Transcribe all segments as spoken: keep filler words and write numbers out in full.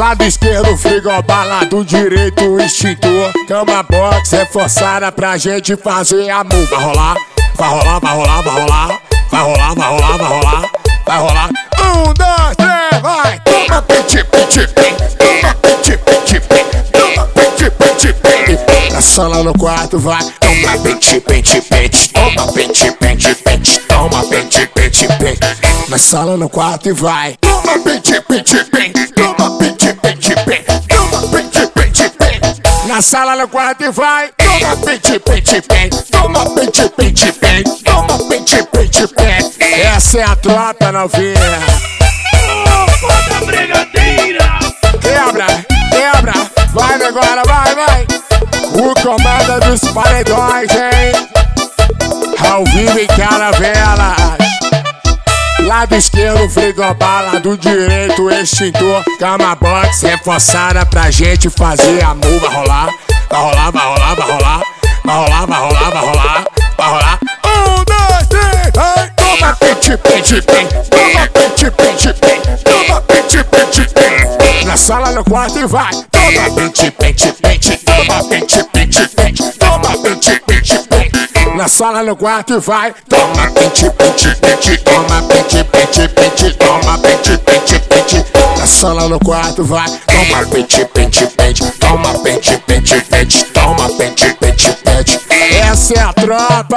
Lado esquerdo, frigobar, lado direito, extintor. Cama box reforçada pra gente fazer amor. Vai rolar, vai rolar, vai rolar, vai rolar. Vai rolar, vai rolar, vai rolar. Vai rolar. Um, dois, três, vai! Toma, piti, piti, piti. Toma, piti, piti, piti. Toma, piti, piti, piti. Na sala, no quarto, vai. Toma, piti, piti, piti. Toma, piti, piti, piti. Toma, piti, piti, piti. Na sala, no quarto e vai. Toma, piti, piti, piti. Toma, piti, piti, piti. Toma, piti, piti, piti. Na sala, no quarto e vai. Toma, piti, piti, piti. Toma, piti, piti, piti. Toma, piti, piti, piti. Essa é a tropa, novinha. Foda brigadeira. Quebra, quebra. Vai agora, vai, vai. O comando dos paredões, hein? Ao vivo em Caravelas. Lado esquerdo, frigobar, lado direito, extintor. Cama box reforçada pra gente fazer amor. Vai rolar, vai rolar, vai rolar, vai rolar. Vai rolar, vai rolar, vai rolar. Vai rolar. Um, dois, três, vai. Toma, piti, piti, piti. Toma, piti, piti, piti. Toma, piti, piti, piti. Na sala, no quarto e vai. Toma, piti, piti, piti. Toma, piti, piti, piti. Toma, piti, piti, piti. Na sala, no quarto e vai. Toma, piti, piti, piti. Toma, piti, piti, piti. Toma, piti, piti, piti. Na sala, no quarto vai. Toma, piti, piti, piti. Toma, piti, piti, piti. Toma, piti, piti, piti. Essa é a tropa.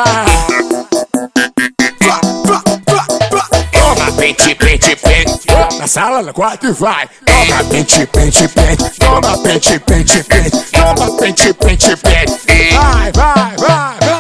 Toma, piti, piti, piti. Na sala, no quarto e vai. Toma, piti, piti, piti. Toma, piti, piti, piti. Toma, piti, piti, piti. Vai, vai, vai, vai.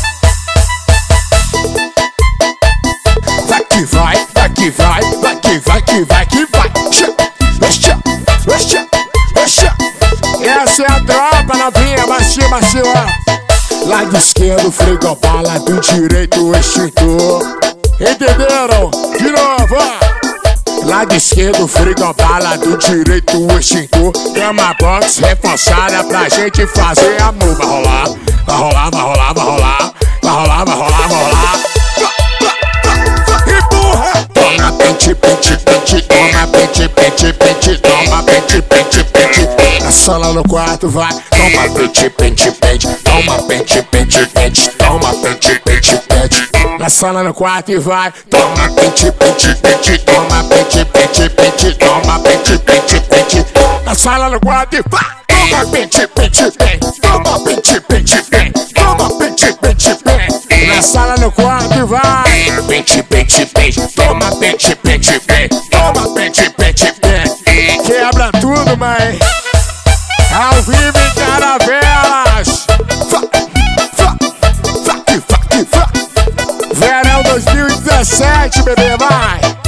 Vai que vai, vai que vai, vai que vai, que vai, que vai. Oxa, oxa, oxa. Essa é a tropa, novinha, macio, macio, ó. Lado esquerdo, frigobar, lado direito, extintor. Entenderam? De novo, ó. Lado esquerdo, frigobar, lado direito, extintor. Cama box reforçada pra gente fazer amor. Vai rolar, vai rolar, vai rolar, vai rolar. Vai rolar, vai rolar, vai rolar. Toma, piti, piti, piti. Toma, piti, piti, piti. Toma, piti, piti, piti. Na sala, no quarto vai. Toma, piti, piti, piti. Toma, piti, piti, piti. Toma, piti, piti, piti. Na sala, no quarto e vai. Toma, piti, piti, piti. Toma, piti, piti, piti. Toma, piti, piti, piti. Na sala, no quarto e vai. Toma, piti, piti, piti. Toma, piti, piti, piti. Toma, piti, piti, piti. Na sala, no quarto e vai. Piti, piti, piti. Toma, piti, piti, piti. Toma, piti, piti, piti. Quebra tudo, mãe. Ao vivo em Caravelas. Verão dois mil e dezessete, bebê, vai.